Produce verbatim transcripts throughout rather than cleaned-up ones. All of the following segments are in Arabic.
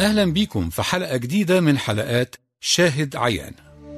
أهلا بيكم في حلقة جديدة من حلقات شاهد عيان.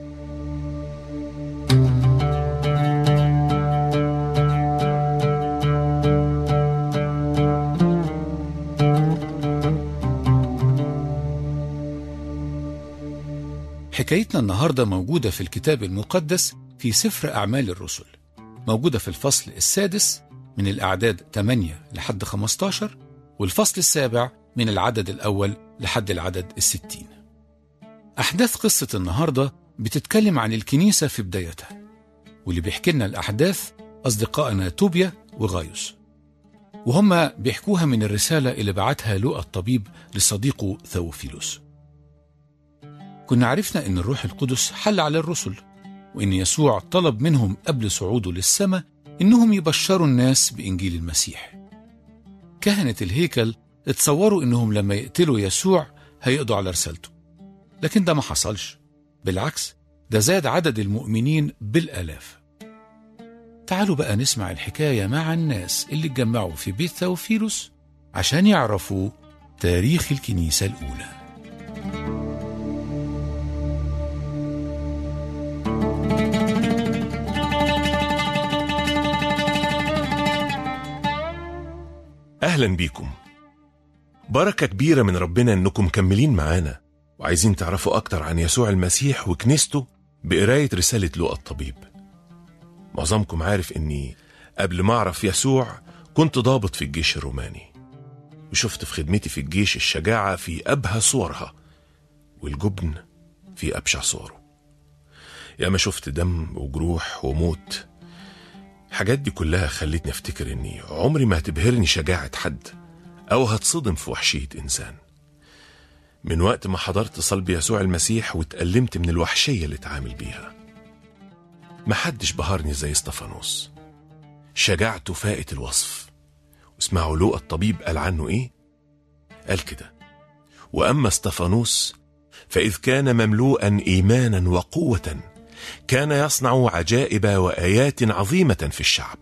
حكايتنا النهاردة موجودة في الكتاب المقدس في سفر أعمال الرسل، موجودة في الفصل السادس من الأعداد ثمانية لحد خمسة عشر، والفصل السابع من العدد الأول لحد العدد الستين. أحداث قصة النهاردة بتتكلم عن الكنيسة في بدايتها، واللي بيحكي لنا الأحداث أصدقائنا توبيا وغايوس، وهم بيحكوها من الرسالة اللي بعتها لوقا الطبيب لصديقه ثوفيلوس. كنا عرفنا إن الروح القدس حل على الرسل، وإن يسوع طلب منهم قبل صعوده للسماء إنهم يبشروا الناس بإنجيل المسيح. كهنة الهيكل اتصوروا إنهم لما يقتلوا يسوع هيقضوا على رسالته، لكن ده ما حصلش، بالعكس ده زاد عدد المؤمنين بالآلاف. تعالوا بقى نسمع الحكاية مع الناس اللي اتجمعوا في بيت ثوفيلوس عشان يعرفوا تاريخ الكنيسة الأولى. أهلا بيكم. بركة كبيرة من ربنا إنكم مكملين معانا وعايزين تعرفوا أكتر عن يسوع المسيح وكنيسته بقراية رسالة لوقا الطبيب. معظمكم عارف إني قبل ما أعرف يسوع كنت ضابط في الجيش الروماني، وشفت في خدمتي في الجيش الشجاعة في أبهى صورها والجبن في أبشع صوره. ياما شفت دم وجروح وموت. الحاجات دي كلها خلتني افتكر اني عمري ما هتبهرني شجاعة حد او هتصدم في وحشية انسان. من وقت ما حضرت صلب يسوع المسيح واتألمت من الوحشية اللي اتعامل بيها، محدش بهرني زي استفانوس. شجاعته فائت الوصف. واسمعوا لوقا الطبيب قال عنه ايه؟ قال كده: واما استفانوس فاذ كان مملوءا ايمانا وقوة كان يصنع عجائب وآيات عظيمة في الشعب.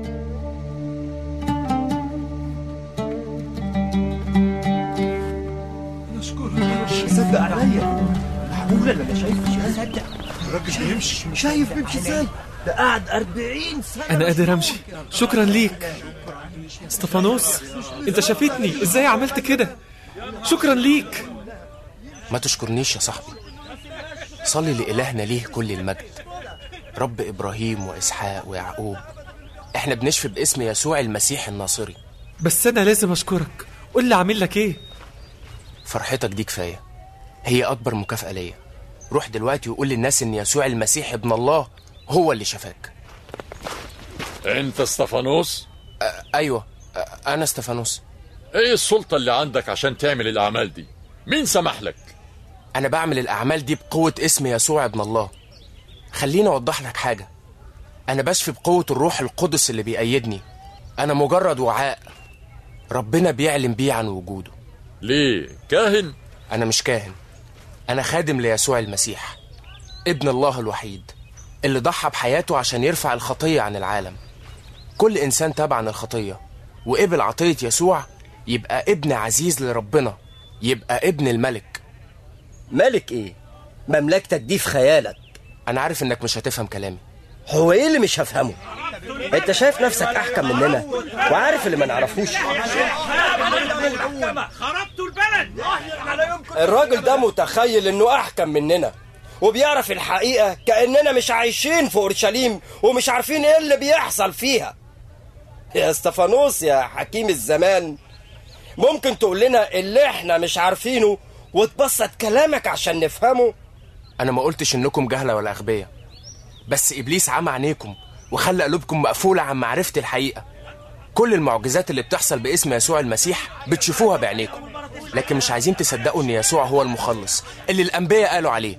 صدق عليا، معقولة اللي انا شايفه؟ مش هصدق. الراجل بيمشي، شايف بيمشي ازاي؟ ده قاعد أربعين سنة. انا قادر امشي، شكرا ليك استفانوس. انت شافتني ازاي عملت كده؟ شكرا ليك. ما تشكرنيش يا صاحبي، صلي لإلهنا ليه كل المجد، رب إبراهيم وإسحاق ويعقوب. احنا بنشفي باسم يسوع المسيح الناصري. بس أنا لازم أشكرك، قول لي عامل لك إيه؟ فرحتك دي كفاية، هي أكبر مكافأة ليا. روح دلوقتي وقول للناس إن يسوع المسيح ابن الله هو اللي شفاك. أنت استفانوس؟ أ- أيوة أ- أنا استفانوس. إيه السلطة اللي عندك عشان تعمل الأعمال دي؟ مين سمح لك؟ أنا بعمل الأعمال دي بقوة اسم يسوع ابن الله. خليني أوضح لك حاجة، أنا بشفي بقوة الروح القدس اللي بيأيدني. أنا مجرد وعاء ربنا بيعلم بيه عن وجوده. ليه؟ كاهن؟ أنا مش كاهن، أنا خادم ليسوع المسيح ابن الله الوحيد اللي ضحى بحياته عشان يرفع الخطية عن العالم. كل إنسان تابع عن الخطية وقبل عطية يسوع يبقى ابن عزيز لربنا، يبقى ابن الملك. ملك ايه؟ مملكتك دي في خيالك. أنا عارف إنك مش هتفهم كلامي. هو ايه اللي مش هفهمه؟ انت شايف نفسك احكم مننا وعارف اللي ما نعرفوش. خربتوا البلد. الراجل ده متخيل انه احكم مننا وبيعرف الحقيقة كأننا مش عايشين في أورشليم ومش عارفين ايه اللي بيحصل فيها. يا استفانوس يا حكيم الزمان، ممكن تقول لنا اللي احنا مش عارفينه وتبسط كلامك عشان نفهمه؟ أنا ما قلتش إنكم جهلة ولا أغبياء، بس إبليس عمى عينيكم وخلى قلوبكم مقفولة عن معرفة الحقيقة. كل المعجزات اللي بتحصل باسم يسوع المسيح بتشوفوها بعينيكم، لكن مش عايزين تصدقوا إن يسوع هو المخلص اللي الأنبياء قالوا عليه.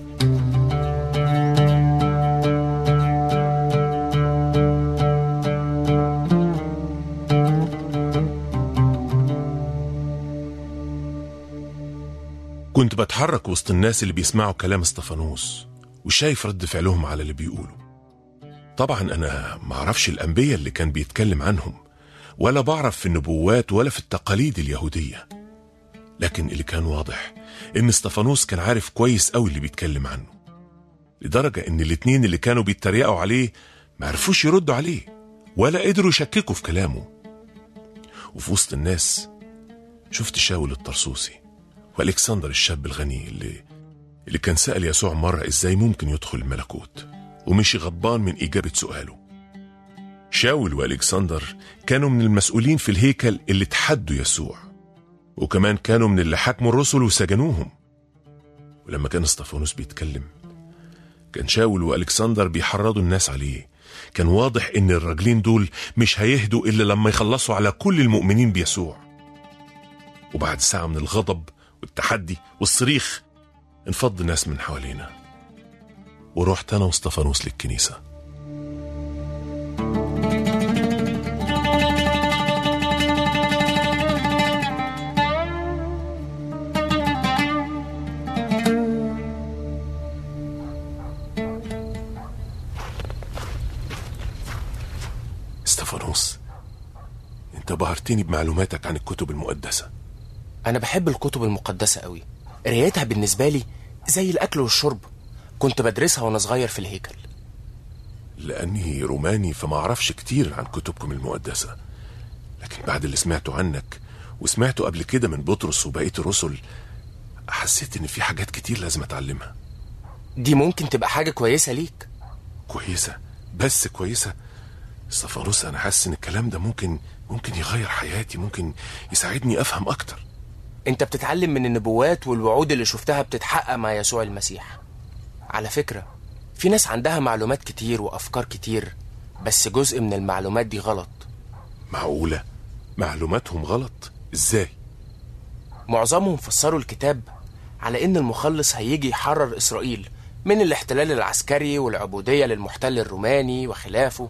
كنت بتحرك وسط الناس اللي بيسمعوا كلام استفانوس وشايف رد فعلهم على اللي بيقولوا. طبعا أنا معرفش الأنبياء اللي كان بيتكلم عنهم، ولا بعرف في النبوات ولا في التقاليد اليهودية، لكن اللي كان واضح إن استفانوس كان عارف كويس قوي اللي بيتكلم عنه، لدرجة إن الاتنين اللي كانوا بيتريقوا عليه ما عرفوش يردوا عليه ولا قدروا يشككوا في كلامه. وفي وسط الناس شفت شاول الطرسوسي والكسندر الشاب الغني اللي اللي كان سأل يسوع مرة إزاي ممكن يدخل الملكوت، ومشي غضبان من إجابة سؤاله. شاول والكسندر كانوا من المسؤولين في الهيكل اللي تحدوا يسوع، وكمان كانوا من اللي حكموا الرسل وسجنوهم. ولما كان استفانوس بيتكلم كان شاول والكسندر بيحرضوا الناس عليه. كان واضح ان الراجلين دول مش هيهدوا الا لما يخلصوا على كل المؤمنين بيسوع. وبعد ساعة من الغضب والتحدي والصريخ انفض ناس من حوالينا، ورحت انا واستفانوس للكنيسة. استفانوس، انت بهرتني بمعلوماتك عن الكتب المقدسة. أنا بحب الكتب المقدسة قوي، قرايتها بالنسبة لي زي الأكل والشرب. كنت بدرسها وأنا صغير في الهيكل. لأني روماني فما أعرفش كتير عن كتبكم المقدسة، لكن بعد اللي سمعته عنك وسمعته قبل كده من بطرس وبقية الرسل حسيت إن في حاجات كتير لازم أتعلمها. دي ممكن تبقى حاجة كويسة ليك. كويسة؟ بس كويسة؟ استفانوس، أنا حاسس إن الكلام ده ممكن ممكن يغير حياتي، ممكن يساعدني أفهم أكتر. انت بتتعلم من النبوات والوعود اللي شفتها بتتحقق مع يسوع المسيح. على فكرة، في ناس عندها معلومات كتير وأفكار كتير، بس جزء من المعلومات دي غلط. معقولة؟ معلوماتهم غلط؟ إزاي؟ معظمهم فسروا الكتاب على إن المخلص هيجي يحرر إسرائيل من الاحتلال العسكري والعبودية للمحتل الروماني وخلافه.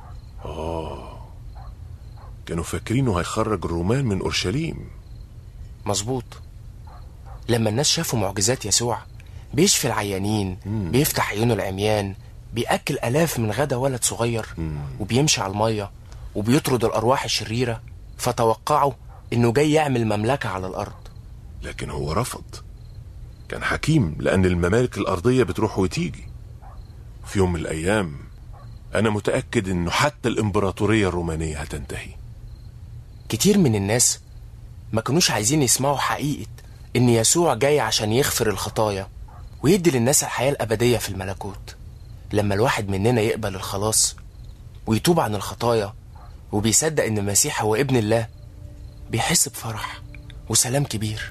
آه، كانوا فاكرينه هيخرج الرومان من أورشليم. مظبوط. لما الناس شافوا معجزات يسوع، بيشفي العيانين، مم. بيفتح عيون العميان، بيأكل آلاف من غدا ولد صغير، مم. وبيمشي على المية وبيطرد الأرواح الشريرة، فتوقعوا إنه جاي يعمل مملكة على الأرض. لكن هو رفض. كان حكيم، لأن الممالك الأرضية بتروح وتيجي. في يوم من الأيام أنا متأكد إنه حتى الإمبراطورية الرومانية هتنتهي. كتير من الناس ما كانوش عايزين يسمعوا حقيقة إن يسوع جاي عشان يغفر الخطايا ويدي للناس الحياة الأبدية في الملكوت. لما الواحد مننا يقبل الخلاص ويتوب عن الخطايا وبيصدق إن المسيح هو ابن الله، بيحس بفرح وسلام كبير.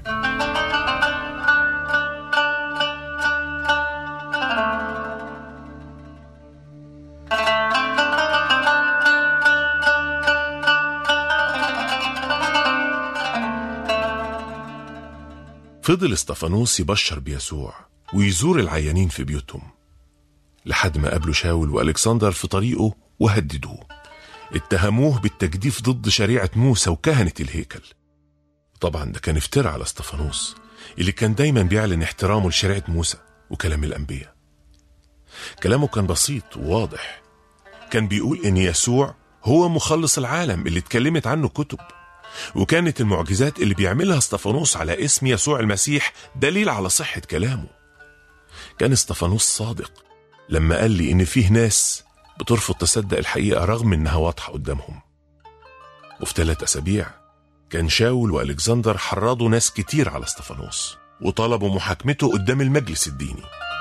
فضل استفانوس يبشر بيسوع ويزور العيانين في بيوتهم لحد ما قابلوا شاول والكسندر في طريقه وهددوه. اتهموه بالتجديف ضد شريعة موسى وكهنة الهيكل. طبعا ده كان افتراء على استفانوس اللي كان دايما بيعلن احترامه لشريعة موسى وكلام الأنبياء. كلامه كان بسيط وواضح، كان بيقول ان يسوع هو مخلص العالم اللي اتكلمت عنه كتب، وكانت المعجزات اللي بيعملها استفانوس على اسم يسوع المسيح دليل على صحة كلامه. كان استفانوس صادق لما قال لي ان فيه ناس بترفض تصدق الحقيقة رغم انها واضحة قدامهم. وفي ثلاث اسابيع كان شاول والكسندر حرضوا ناس كتير على استفانوس وطلبوا محاكمته قدام المجلس الديني.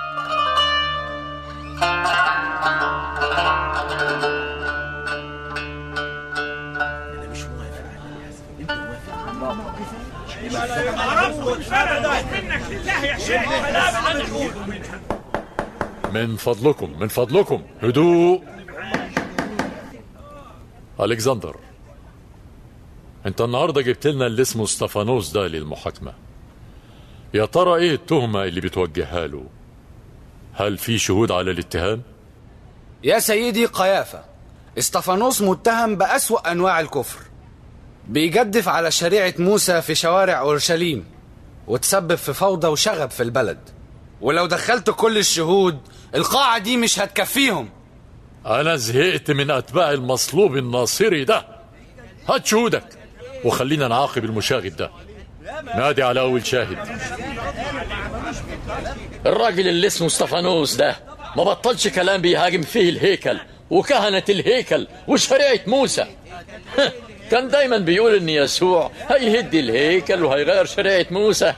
من فضلكم من فضلكم هدوء. ألكسندر، انت النهارده جبت لنا اللي اسمه استفانوس ده للمحاكمة. يا ترى ايه التهمة اللي بتوجهها له؟ هل في شهود على الاتهام؟ يا سيدي قيافة، استفانوس متهم بأسوأ أنواع الكفر، بيجدف على شريعة موسى في شوارع أورشليم وتسبب في فوضى وشغب في البلد، ولو دخلت كل الشهود القاعة دي مش هتكفيهم. أنا زهقت من أتباع المصلوب الناصري ده. هات شهودك وخلينا نعاقب المشاغب ده. نادي على أول شاهد. الراجل اللي اسمه استفانوس ده ما بطلش كلام بيهاجم فيه الهيكل وكهنة الهيكل وشريعة موسى. كان دايما بيقول ان يسوع هيهد الهيكل وهيغير شريعة موسى.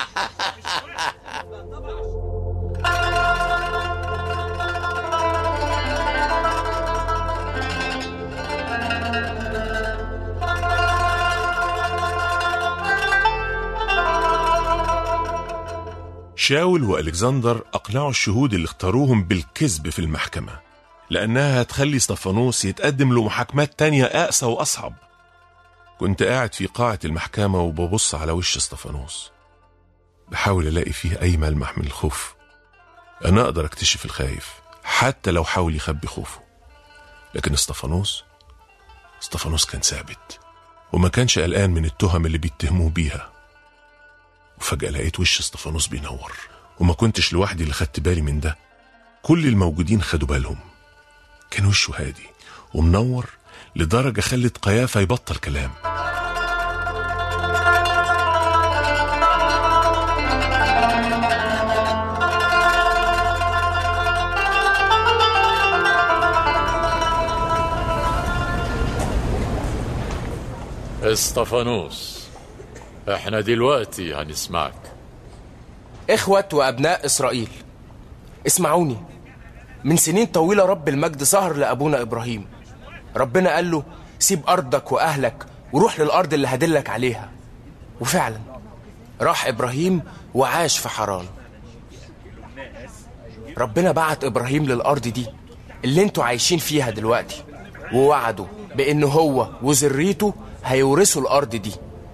شاول وألكسندر أقنعوا الشهود اللي اختاروهم بالكذب في المحكمة، لأنها هتخلي استفانوس يتقدم له محاكمات تانية أقسى وأصعب. كنت قاعد في قاعة المحكمة وببص على وش استفانوس، بحاول ألاقي فيه أي ملمح من الخوف. أنا أقدر أكتشف الخايف حتى لو حاول يخبي خوفه، لكن استفانوس استفانوس كان ثابت وما كانش قلقان من التهم اللي بيتهموه بيها. وفجأة لقيت وش استفانوس بينور، وما كنتش لوحدي اللي خدت بالي من ده. كل الموجودين خدوا بالهم. كان وشه هادي ومنور لدرجة خلت قيافة يبطل كلام. استفانوس، احنا دلوقتي هنسمعك. إخوة وأبناء إسرائيل، اسمعوني. من سنين طويلة رب المجد سهر لأبونا إبراهيم. ربنا قال له سيب أرضك وأهلك وروح للأرض اللي هدلك عليها. وفعلا راح إبراهيم وعاش في حران. ربنا بعت إبراهيم للأرض دي اللي انتوا عايشين فيها دلوقتي، ووعده بأنه هو وذريته هيورثوا الأرض دي.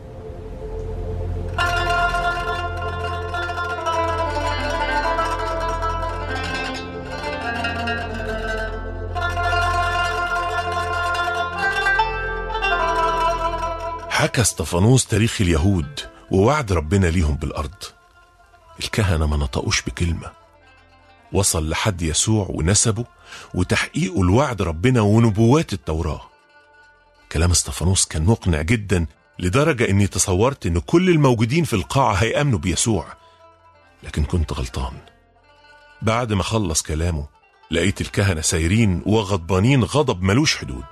حكى استفانوس تاريخ اليهود ووعد ربنا ليهم بالأرض. الكهنة ما نطقوش بكلمة. وصل لحد يسوع ونسبه وتحقيقه لوعد ربنا ونبوات التوراة. كلام استفانوس كان مقنع جدا لدرجة اني تصورت ان كل الموجودين في القاعة هيأمنوا بيسوع، لكن كنت غلطان. بعد ما خلص كلامه لقيت الكهنة سايرين وغضبانين غضب ملوش حدود.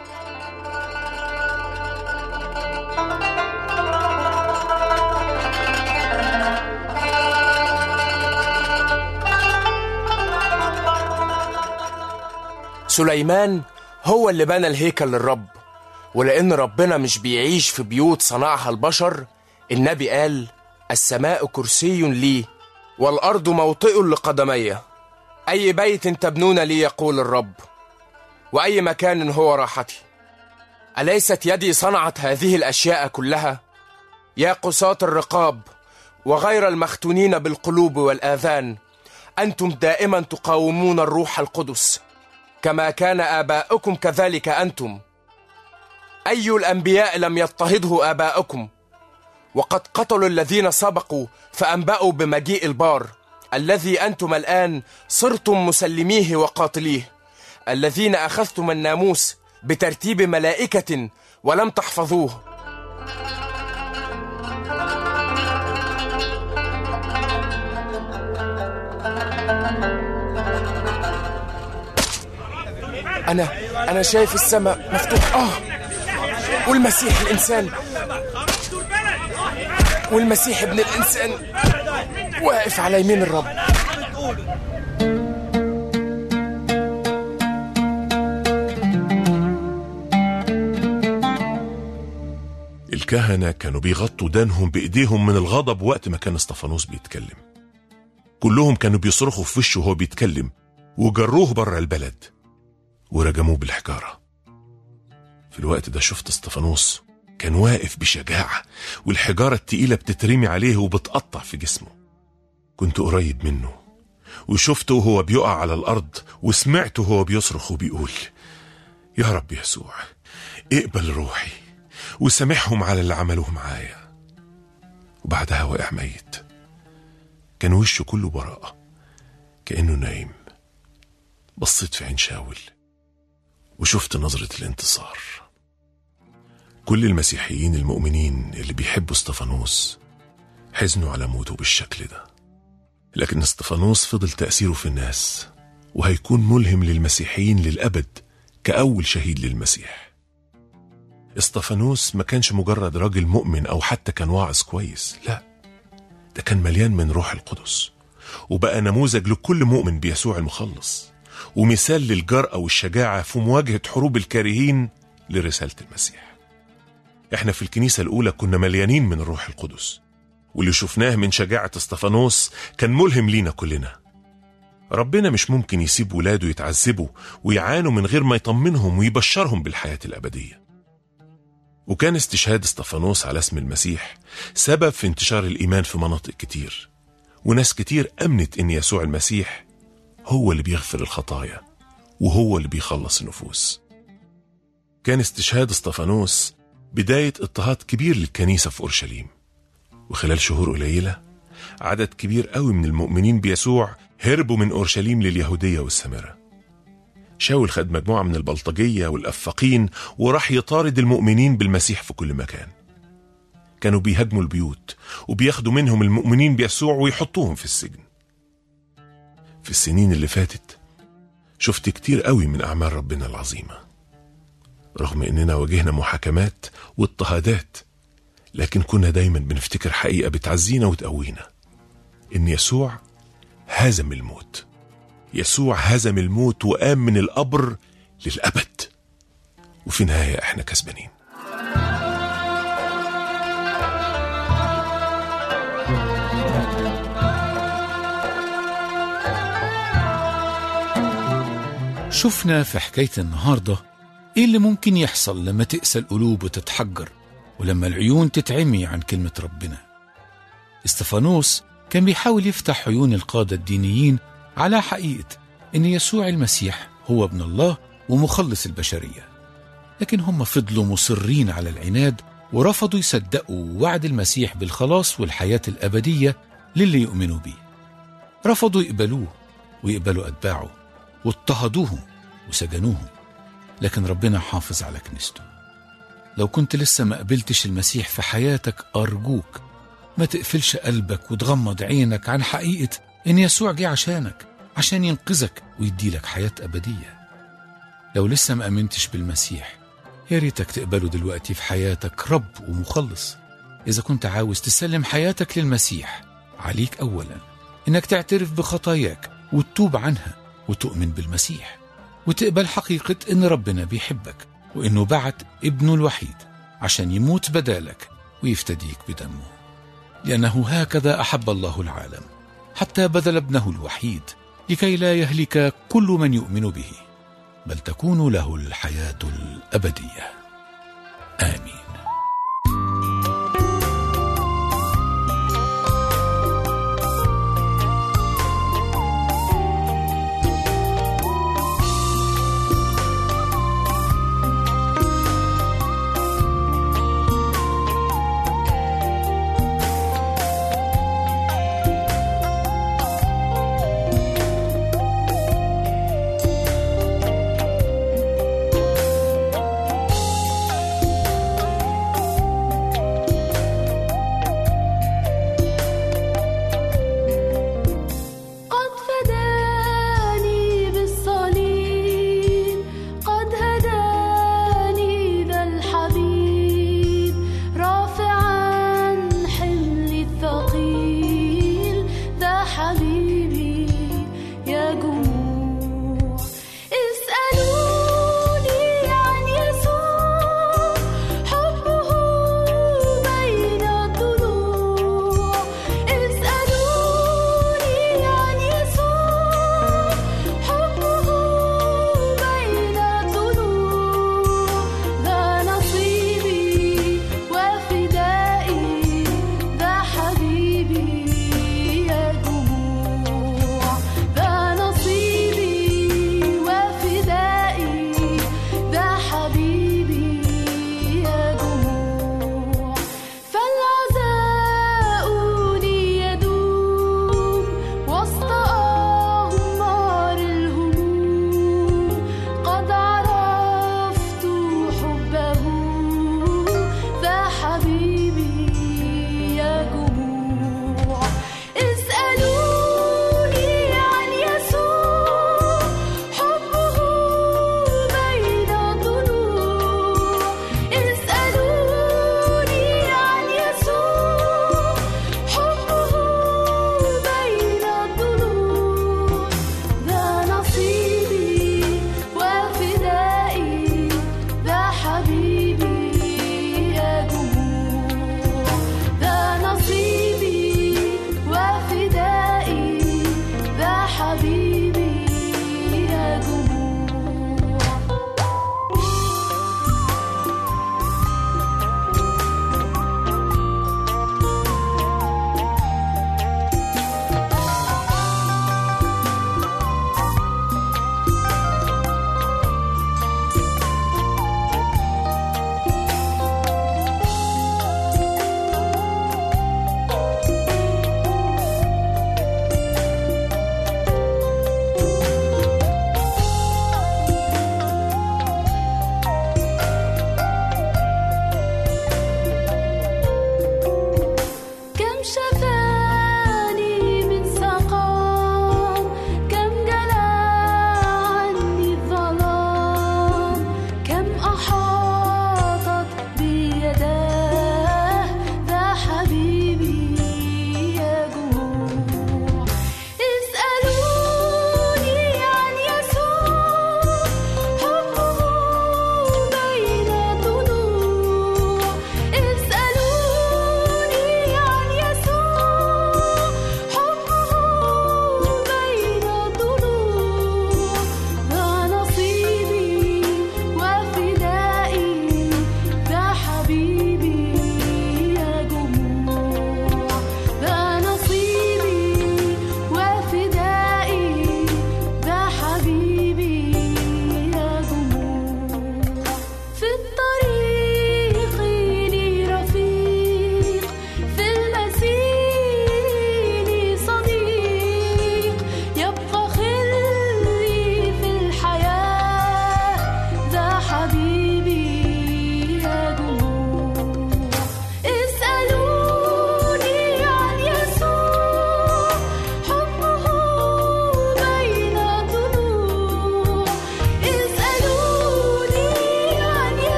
سليمان هو اللي بنى الهيكل للرب، ولأن ربنا مش بيعيش في بيوت صنعها البشر، النبي قال السماء كرسي لي والأرض موطئ لقدمي. أي بيت تبنون لي يقول الرب، وأي مكان هو راحتي. أليست يدي صنعت هذه الأشياء كلها؟ يا قساة الرقاب وغير المختونين بالقلوب والآذان، أنتم دائما تقاومون الروح القدس، كما كان آباؤكم كذلك أنتم. أي الأنبياء لم يضطهده آباؤكم؟ وقد قتلوا الذين سبقوا فأنبأوا بمجيء البار، الذي أنتم الآن صرتم مسلميه وقاتليه، الذين أخذتم الناموس بترتيب ملائكة ولم تحفظوه. أنا أنا شايف السماء مفتوح آه والمسيح الإنسان والمسيح ابن الإنسان واقف على يمين الرب. الكهنة كانوا بيغطوا دانهم بإيديهم من الغضب وقت ما كان استفانوس بيتكلم. كلهم كانوا بيصرخوا في وشه وهو بيتكلم، وجروه بره البلد ورجموه بالحجارة. في الوقت ده شفت استفانوس كان واقف بشجاعة، والحجارة التقيلة بتترمي عليه وبتقطع في جسمه. كنت قريب منه وشفته وهو بيقع على الأرض، وسمعته وهو بيصرخ وبيقول يا رب يسوع اقبل روحي وسامحهم على اللي عملوه معايا. وبعدها وقع ميت. كان وشه كله براءة كأنه نايم. بصيت في عين شاول وشفت نظرة الانتصار. كل المسيحيين المؤمنين اللي بيحبوا استفانوس حزنوا على موته بالشكل ده. لكن استفانوس فضل تأثيره في الناس، وهيكون ملهم للمسيحيين للأبد كأول شهيد للمسيح. استفانوس ما كانش مجرد راجل مؤمن أو حتى كان واعظ كويس، لا، ده كان مليان من روح القدس، وبقى نموذج لكل مؤمن بيسوع المخلص، ومثال للجرأة والشجاعة في مواجهة حروب الكارهين لرسالة المسيح. احنا في الكنيسة الأولى كنا مليانين من الروح القدس، واللي شفناه من شجاعة استفانوس كان ملهم لينا كلنا. ربنا مش ممكن يسيب ولاده يتعذبوا ويعانوا من غير ما يطمنهم ويبشرهم بالحياة الأبدية. وكان استشهاد استفانوس على اسم المسيح سبب في انتشار الإيمان في مناطق كتير، وناس كتير أمنت إن يسوع المسيح هو اللي بيغفر الخطايا وهو اللي بيخلص النفوس. كان استشهاد استفانوس بداية اضطهاد كبير للكنيسة في أورشليم، وخلال شهور قليلة عدد كبير قوي من المؤمنين بيسوع هربوا من أورشليم لليهودية والسامرة. شاول خد مجموعة من البلطجية والأفاقين وراح يطارد المؤمنين بالمسيح في كل مكان. كانوا بيهاجموا البيوت وبياخدوا منهم المؤمنين بيسوع ويحطوهم في السجن. في السنين اللي فاتت شفت كتير قوي من أعمال ربنا العظيمة، رغم إننا واجهنا محاكمات واضطهادات، لكن كنا دايما بنفتكر حقيقة بتعزينا وتقوينا، إن يسوع هزم الموت. يسوع هزم الموت وقام من القبر للأبد، وفي النهاية احنا كسبانين. شفنا في حكاية النهاردة ايه اللي ممكن يحصل لما تقسى القلوب وتتحجر، ولما العيون تتعمي عن كلمة ربنا. استفانوس كان بيحاول يفتح عيون القادة الدينيين على حقيقة إن يسوع المسيح هو ابن الله ومخلص البشرية، لكن هم فضلوا مصرين على العناد ورفضوا يصدقوا وعد المسيح بالخلاص والحياة الأبدية للي يؤمنوا بيه. رفضوا يقبلوه ويقبلوا أتباعه، واضطهدوهم وسجنوهم، لكن ربنا حافظ على كنيسته. لو كنت لسه ما قبلتش المسيح في حياتك، أرجوك ما تقفلش قلبك وتغمض عينك عن حقيقة إن يسوع جه عشانك، عشان ينقذك ويديلك حياة أبدية. لو لسه ما أمنتش بالمسيح، يا ريتك تقبله دلوقتي في حياتك رب ومخلص. إذا كنت عاوز تسلم حياتك للمسيح، عليك أولا إنك تعترف بخطاياك وتتوب عنها وتؤمن بالمسيح، وتقبل حقيقة إن ربنا بيحبك وإنه بعت ابنه الوحيد عشان يموت بدالك ويفتديك بدمه. لأنه هكذا أحب الله العالم حتى بذل ابنه الوحيد لكي لا يهلك كل من يؤمن به، بل تكون له الحياة الأبدية. آمين.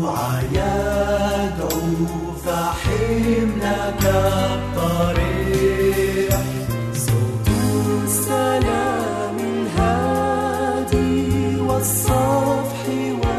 يسوع يدعو فحملك الطريق صوت السلام الهادي والصفح